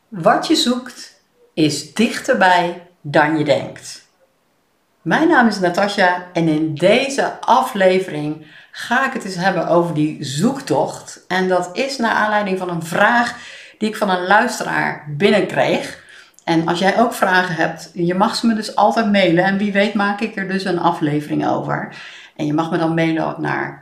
Wat je zoekt is dichterbij dan je denkt. Mijn naam is Natasja en in deze aflevering ga ik het eens hebben over die zoektocht. En dat is naar aanleiding van een vraag die ik van een luisteraar binnenkreeg. En als jij ook vragen hebt, je mag ze me dus altijd mailen. En wie weet maak ik er dus een aflevering over. En je mag me dan mailen naar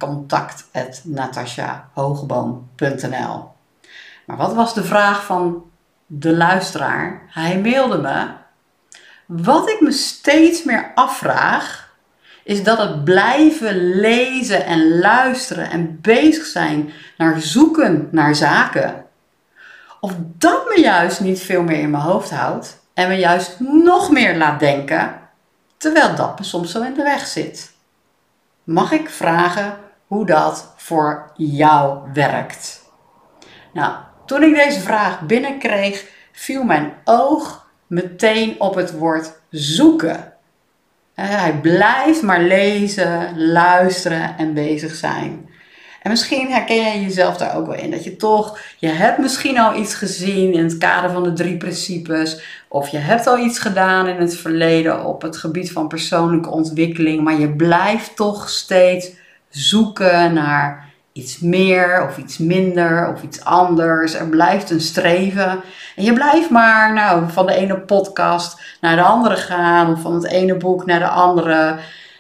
contact@natasjahogeboom.nl. Maar wat was de vraag van de luisteraar? Hij mailde me: wat ik me steeds meer afvraag, is dat het blijven lezen en luisteren en bezig zijn naar zoeken naar zaken, of dat me juist niet veel meer in mijn hoofd houdt en me juist nog meer laat denken, terwijl dat me soms zo in de weg zit. Mag ik vragen hoe dat voor jou werkt? Nou, toen ik deze vraag binnenkreeg, viel mijn oog meteen op het woord zoeken. Hij blijft maar lezen, luisteren en bezig zijn. En misschien herken je jezelf daar ook wel in. Dat je hebt misschien al iets gezien in het kader van de 3 principes. Of je hebt al iets gedaan in het verleden op het gebied van persoonlijke ontwikkeling. Maar je blijft toch steeds zoeken naar iets meer of iets minder of iets anders. Er blijft een streven. En je blijft maar van de ene podcast naar de andere gaan. Of van het ene boek naar de andere.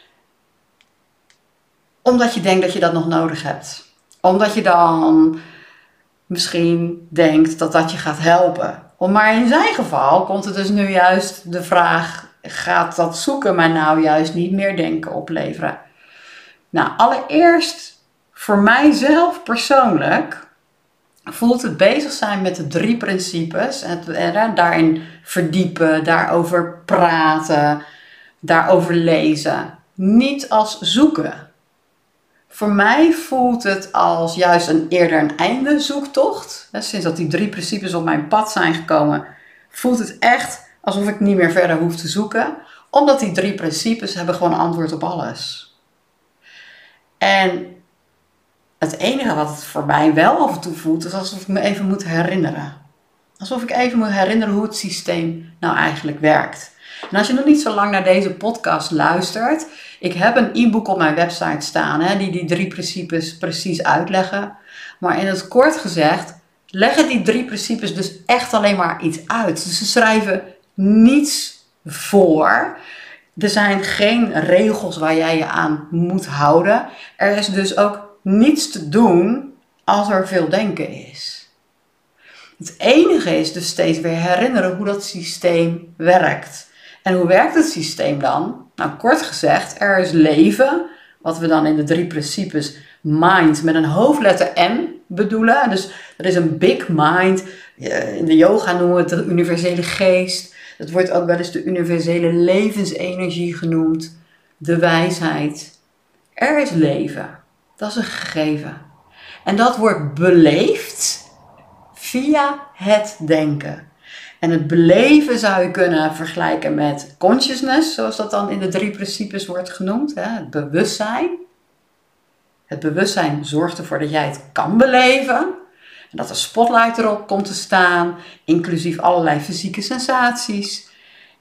Omdat je denkt dat je dat nog nodig hebt. Omdat je dan misschien denkt dat dat je gaat helpen. Maar in zijn geval komt er dus nu juist de vraag: gaat dat zoeken mij nou juist niet meer denken opleveren? Nou, allereerst voor mijzelf persoonlijk voelt het bezig zijn met de 3 principes. Daarin verdiepen, daarover praten, daarover lezen. Niet als zoeken. Voor mij voelt het als juist eerder een einde zoektocht. Sinds dat die 3 principes op mijn pad zijn gekomen, voelt het echt alsof ik niet meer verder hoef te zoeken. Omdat die 3 principes hebben gewoon antwoord op alles. En het enige wat het voor mij wel af en toe voelt, is alsof ik me even moet herinneren. Alsof ik even moet herinneren hoe het systeem nou eigenlijk werkt. En als je nog niet zo lang naar deze podcast luistert, ik heb een e-book op mijn website staan die 3 principes precies uitleggen. Maar in het kort gezegd leggen die 3 principes dus echt alleen maar iets uit. Dus ze schrijven niets voor. Er zijn geen regels waar jij je aan moet houden. Er is dus ook niets te doen als er veel denken is. Het enige is dus steeds weer herinneren hoe dat systeem werkt. En hoe werkt het systeem dan? Nou, kort gezegd, er is leven, wat we dan in de 3 principes mind met een hoofdletter M bedoelen. Dus er is een big mind. In de yoga noemen we het de universele geest. Het wordt ook wel eens de universele levensenergie genoemd. De wijsheid. Er is leven. Dat is een gegeven. En dat wordt beleefd via het denken. En het beleven zou je kunnen vergelijken met consciousness, zoals dat dan in de 3 principes wordt genoemd. Het bewustzijn. Het bewustzijn zorgt ervoor dat jij het kan beleven. En dat de spotlight erop komt te staan, inclusief allerlei fysieke sensaties.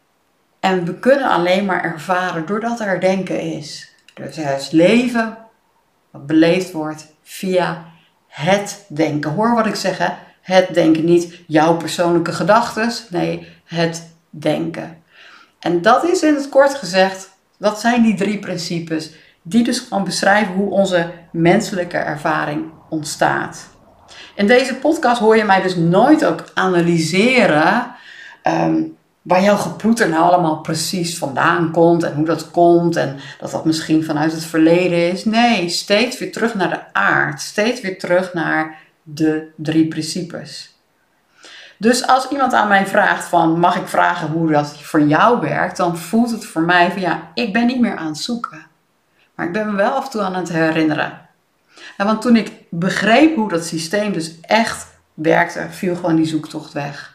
En we kunnen alleen maar ervaren doordat er denken is. Dus er is leven wat beleefd wordt via het denken. Hoor wat ik zeg, hè? Het denken, niet jouw persoonlijke gedachten. Nee, het denken. En dat is in het kort gezegd, dat zijn die 3 principes die dus gewoon beschrijven hoe onze menselijke ervaring ontstaat. In deze podcast hoor je mij dus nooit ook analyseren waar jouw geploeter nou allemaal precies vandaan komt en hoe dat komt en dat dat misschien vanuit het verleden is. Nee, steeds weer terug naar de aard, steeds weer terug naar de 3 principes. Dus als iemand aan mij vraagt van, mag ik vragen hoe dat voor jou werkt, dan voelt het voor mij van ik ben niet meer aan het zoeken. Maar ik ben me wel af en toe aan het herinneren. Want toen ik begreep hoe dat systeem dus echt werkte, viel gewoon die zoektocht weg.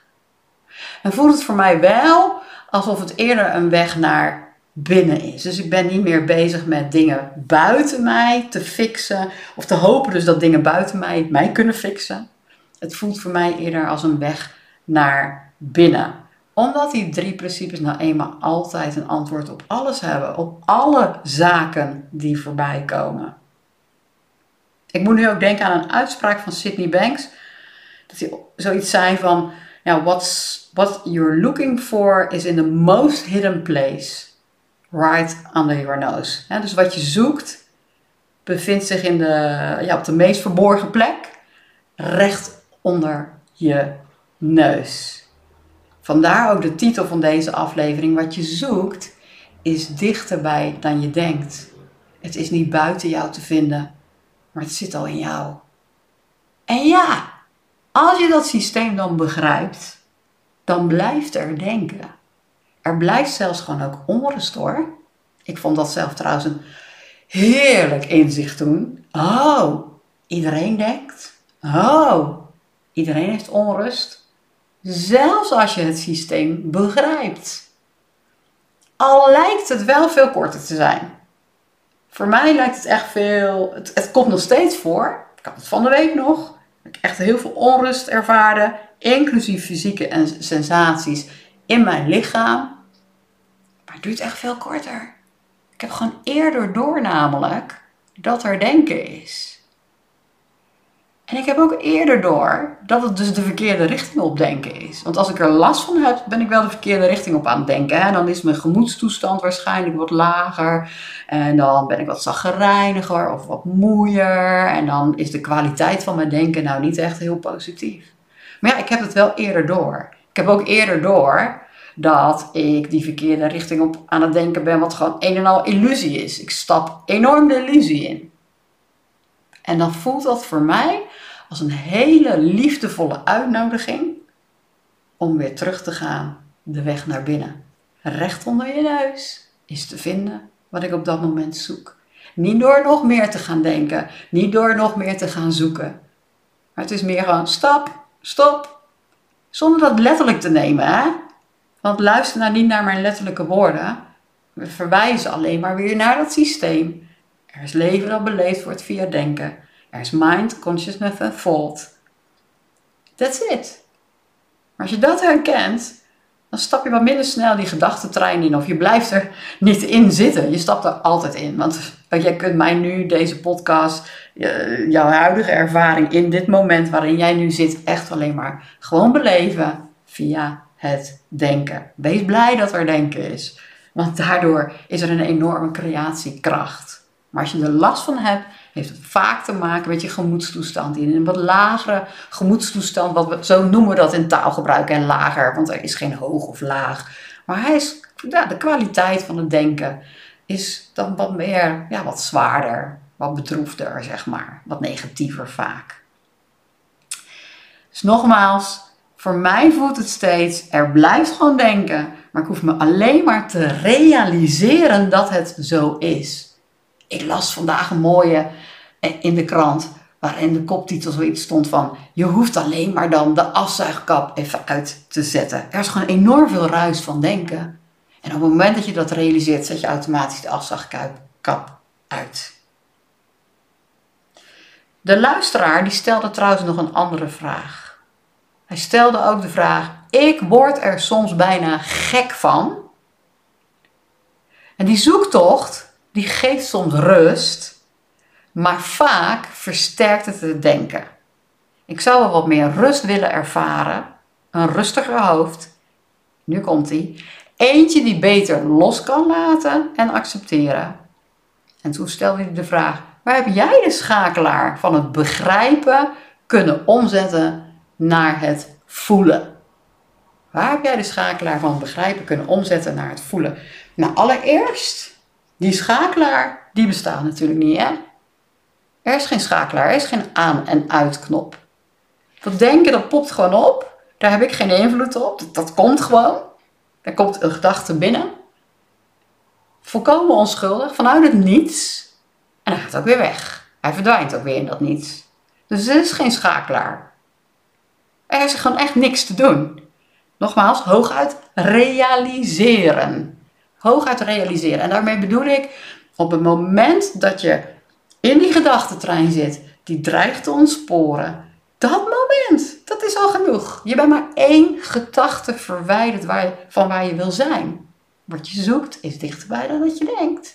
En voelt het voor mij wel alsof het eerder een weg naar binnen is. Dus ik ben niet meer bezig met dingen buiten mij te fixen. Of te hopen dus dat dingen buiten mij kunnen fixen. Het voelt voor mij eerder als een weg naar binnen. Omdat die 3 principes nou eenmaal altijd een antwoord op alles hebben. Op alle zaken die voorbij komen. Ik moet nu ook denken aan een uitspraak van Sydney Banks. Dat hij zoiets zei van, what you're looking for is in the most hidden place. Right under your nose. Dus wat je zoekt bevindt zich op de meest verborgen plek. Recht onder je neus. Vandaar ook de titel van deze aflevering. Wat je zoekt is dichterbij dan je denkt. Het is niet buiten jou te vinden, maar het zit al in jou. En ja, als je dat systeem dan begrijpt, dan blijft er denken. Er blijft zelfs gewoon ook onrust hoor. Ik vond dat zelf trouwens een heerlijk inzicht toen. Oh, iedereen denkt. Oh, iedereen heeft onrust. Zelfs als je het systeem begrijpt. Al lijkt het wel veel korter te zijn. Voor mij lijkt het echt veel. Het komt nog steeds voor. Ik had het van de week nog. Dat ik echt heel veel onrust ervaarde. Inclusief fysieke sensaties in mijn lichaam. Maar het duurt echt veel korter. Ik heb gewoon eerder door namelijk dat er denken is. En ik heb ook eerder door dat het dus de verkeerde richting op denken is. Want als ik er last van heb, ben ik wel de verkeerde richting op aan het denken. En dan is mijn gemoedstoestand waarschijnlijk wat lager. En dan ben ik wat chagrijniger of wat moeier. En dan is de kwaliteit van mijn denken nou niet echt heel positief. Maar ja, ik heb het wel eerder door. Ik heb ook eerder door dat ik die verkeerde richting op aan het denken ben, wat gewoon een en al illusie is. Ik stap enorm de illusie in. En dan voelt dat voor mij als een hele liefdevolle uitnodiging om weer terug te gaan de weg naar binnen. Recht onder je neus is te vinden wat ik op dat moment zoek. Niet door nog meer te gaan denken, niet door nog meer te gaan zoeken. Maar het is meer gewoon stop, zonder dat letterlijk te nemen, hè? Want luister nou niet naar mijn letterlijke woorden. We verwijzen alleen maar weer naar dat systeem. Er is leven dat beleefd wordt via denken. Er is mind, consciousness en thought. That's it. Maar als je dat herkent, dan stap je wat minder snel die gedachtentrein in. Of je blijft er niet in zitten. Je stapt er altijd in. Want jij kunt mij nu, deze podcast, jouw huidige ervaring in dit moment waarin jij nu zit, echt alleen maar gewoon beleven via het denken. Wees blij dat er denken is. Want daardoor is er een enorme creatiekracht. Maar als je er last van hebt, heeft het vaak te maken met je gemoedstoestand. In een wat lagere gemoedstoestand, zo noemen we dat in taalgebruik, en lager, want er is geen hoog of laag. Maar de kwaliteit van het denken is dan wat meer, wat zwaarder, wat bedroefder, zeg maar. Wat negatiever vaak. Dus nogmaals, voor mij voelt het steeds, er blijft gewoon denken, maar ik hoef me alleen maar te realiseren dat het zo is. Ik las vandaag een mooie in de krant, waarin de koptitel zoiets stond van, je hoeft alleen maar dan de afzuigkap even uit te zetten. Er is gewoon enorm veel ruis van denken. En op het moment dat je dat realiseert, zet je automatisch de afzuigkap uit. De luisteraar die stelde trouwens nog een andere vraag. Hij stelde ook de vraag, ik word er soms bijna gek van. En die zoektocht, die geeft soms rust, maar vaak versterkt het denken. Ik zou wel wat meer rust willen ervaren, een rustiger hoofd. Nu komt ie. Eentje die beter los kan laten en accepteren. En toen stelde hij de vraag, waar heb jij de schakelaar van het begrijpen kunnen omzetten naar het voelen? Waar heb jij de schakelaar van het begrijpen kunnen omzetten naar het voelen? Nou, allereerst, die schakelaar, die bestaat natuurlijk niet, hè? Er is geen schakelaar, er is geen aan- en uitknop. Dat denken, dat popt gewoon op. Daar heb ik geen invloed op. Dat komt gewoon. Er komt een gedachte binnen. Volkomen onschuldig, vanuit het niets. En hij gaat ook weer weg. Hij verdwijnt ook weer in dat niets. Dus er is geen schakelaar. Er is gewoon echt niks te doen. Nogmaals, hooguit realiseren. Hooguit realiseren. En daarmee bedoel ik, op het moment dat je in die gedachtentrein zit, die dreigt te ontsporen, dat bent. Dat is al genoeg. Je bent maar 1 gedachte verwijderd van waar je wil zijn. Wat je zoekt is dichterbij dan dat je denkt.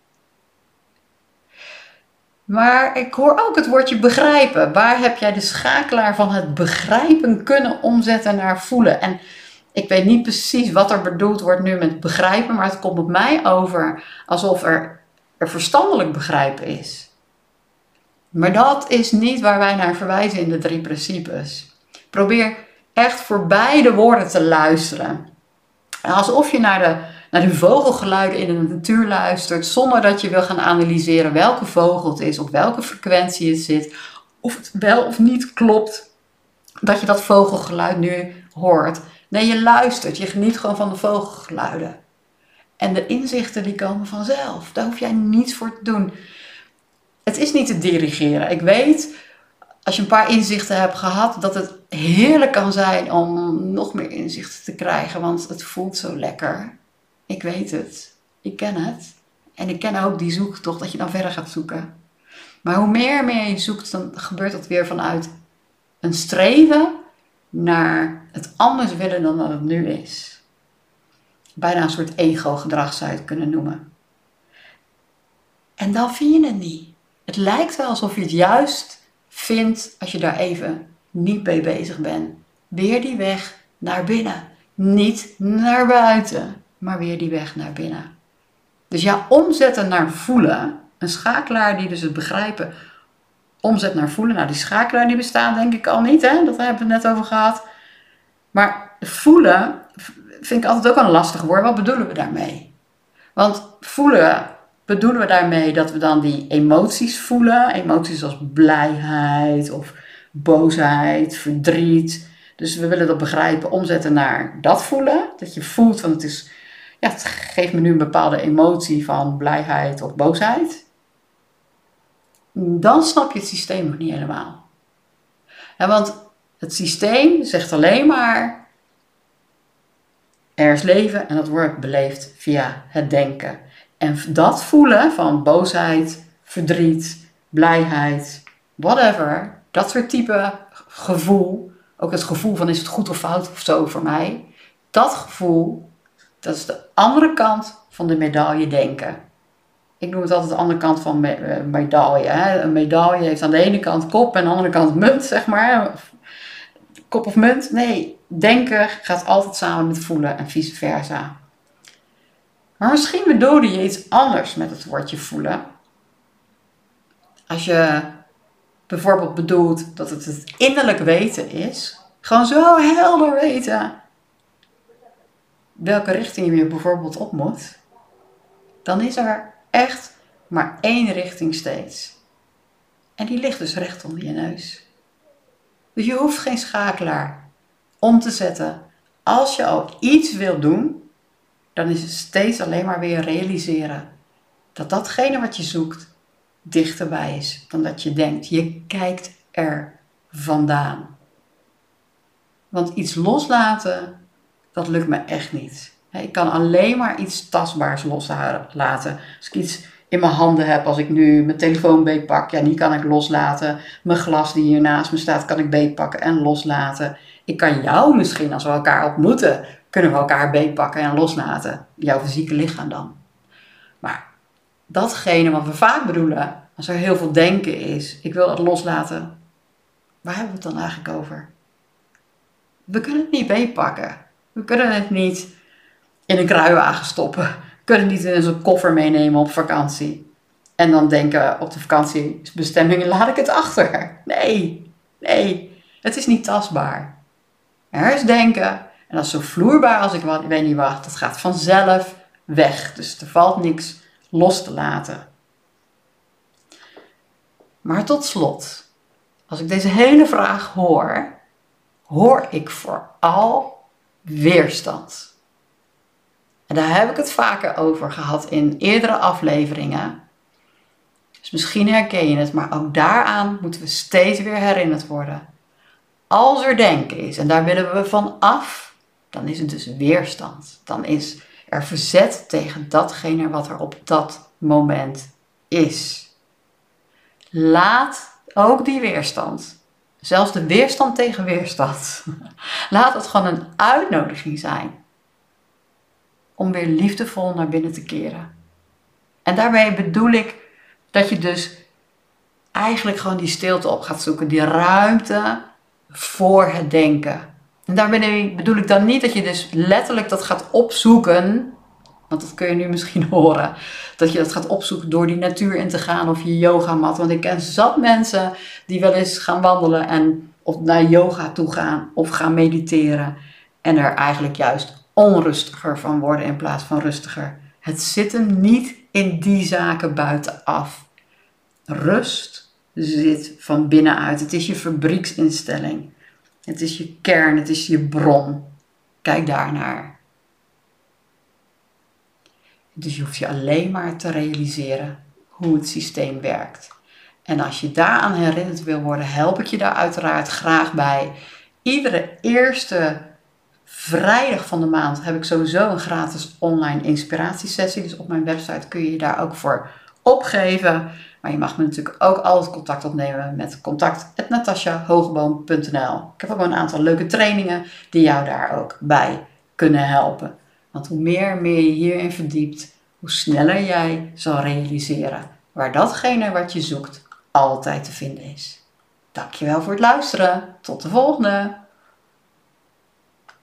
Maar ik hoor ook het woordje begrijpen. Waar heb jij de schakelaar van het begrijpen kunnen omzetten naar voelen? En ik weet niet precies wat er bedoeld wordt nu met begrijpen, maar het komt op mij over alsof er verstandelijk begrijpen is. Maar dat is niet waar wij naar verwijzen in de 3 principes. Probeer echt voorbij de woorden te luisteren. Alsof je naar de vogelgeluiden in de natuur luistert, zonder dat je wil gaan analyseren welke vogel het is, op welke frequentie het zit, of het wel of niet klopt dat je dat vogelgeluid nu hoort. Nee, je luistert, je geniet gewoon van de vogelgeluiden. En de inzichten die komen vanzelf, daar hoef jij niets voor te doen. Het is niet te dirigeren. Ik weet, als je een paar inzichten hebt gehad, dat het heerlijk kan zijn om nog meer inzichten te krijgen, want het voelt zo lekker. Ik weet het. Ik ken het. En ik ken ook die zoektocht dat je dan verder gaat zoeken. Maar hoe meer je zoekt, dan gebeurt dat weer vanuit een streven naar het anders willen dan dat het nu is. Bijna een soort ego-gedrag zou je het kunnen noemen. En dan vind je het niet. Het lijkt wel alsof je het juist vindt als je daar even niet mee bezig bent. Weer die weg naar binnen. Niet naar buiten, maar weer die weg naar binnen. Dus ja, omzetten naar voelen. Een schakelaar die dus het begrijpen omzet naar voelen. Nou, die schakelaar die bestaat denk ik al niet, hè? Dat hebben we het net over gehad. Maar voelen vind ik altijd ook een lastig woord. Wat bedoelen we daarmee? Want voelen bedoelen we daarmee dat we dan die emoties voelen. Emoties als blijheid of boosheid, verdriet. Dus we willen dat begrijpen, omzetten naar dat voelen. Dat je voelt van het geeft me nu een bepaalde emotie van blijheid of boosheid. Dan snap je het systeem nog niet helemaal. Want het systeem zegt alleen maar, er is leven en dat wordt beleefd via het denken. En dat voelen van boosheid, verdriet, blijheid, whatever, dat soort type gevoel, ook het gevoel van is het goed of fout of zo voor mij, dat gevoel, dat is de andere kant van de medaille denken. Ik noem het altijd de andere kant van medaille. Hè? Een medaille heeft aan de ene kant kop en aan de andere kant munt, zeg maar. Kop of munt? Nee, denken gaat altijd samen met voelen en vice versa. Maar misschien bedoelde je iets anders met het woordje voelen. Als je bijvoorbeeld bedoelt dat het innerlijk weten is. Gewoon zo helder weten welke richting je bijvoorbeeld op moet. Dan is er echt maar 1 richting steeds. En die ligt dus recht onder je neus. Dus je hoeft geen schakelaar om te zetten. Als je al iets wil doen, dan is het steeds alleen maar weer realiseren dat datgene wat je zoekt dichterbij is dan dat je denkt. Je kijkt er vandaan. Want iets loslaten, dat lukt me echt niet. Ik kan alleen maar iets tastbaars loslaten. Als ik iets in mijn handen heb, als ik nu mijn telefoon beetpak, die kan ik loslaten. Mijn glas die hier naast me staat, kan ik beetpakken en loslaten. Ik kan jou misschien, als we elkaar ontmoeten, kunnen we elkaar beetpakken en loslaten. Jouw fysieke lichaam dan. Maar datgene wat we vaak bedoelen, als er heel veel denken is, ik wil dat loslaten. Waar hebben we het dan eigenlijk over? We kunnen het niet beetpakken. We kunnen het niet in een kruiwagen stoppen. We kunnen het niet in zo'n koffer meenemen op vakantie. En dan denken op de vakantiebestemming, laat ik het achter. Nee, het is niet tastbaar. Er is denken en dat is zo vloeibaar als ik weet niet wat. Dat gaat vanzelf weg. Dus er valt niks los te laten. Maar tot slot, als ik deze hele vraag hoor ik vooral weerstand. En daar heb ik het vaker over gehad in eerdere afleveringen. Dus misschien herken je het, maar ook daaraan moeten we steeds weer herinnerd worden. Als er denken is en daar willen we van af, dan is het dus weerstand. Dan is er verzet tegen datgene wat er op dat moment is. Laat ook die weerstand Zelfs de weerstand tegen weerstand. Laat het gewoon een uitnodiging zijn. Om weer liefdevol naar binnen te keren. En daarmee bedoel ik dat je dus eigenlijk gewoon die stilte op gaat zoeken. Die ruimte voor het denken. En daarmee bedoel ik dan niet dat je dus letterlijk dat gaat opzoeken. Want dat kun je nu misschien horen. Dat je dat gaat opzoeken door die natuur in te gaan of je yogamat. Want ik ken zat mensen die wel eens gaan wandelen en of naar yoga toe gaan of gaan mediteren. En er eigenlijk juist onrustiger van worden in plaats van rustiger. Het zit hem niet in die zaken buitenaf. Rust zit van binnenuit. Het is je fabrieksinstelling. Het is je kern, het is je bron. Kijk daarnaar. Dus je hoeft je alleen maar te realiseren hoe het systeem werkt. En als je daaraan herinnerd wil worden, help ik je daar uiteraard graag bij. Iedere eerste vrijdag van de maand heb ik sowieso een gratis online inspiratiesessie. Dus op mijn website kun je je daar ook voor opgeven. Maar je mag me natuurlijk ook altijd contact opnemen met contact@natasjahogeboom.nl. Ik heb ook een aantal leuke trainingen die jou daar ook bij kunnen helpen. Want hoe meer je hierin verdiept, hoe sneller jij zal realiseren waar datgene wat je zoekt altijd te vinden is. Dankjewel voor het luisteren. Tot de volgende!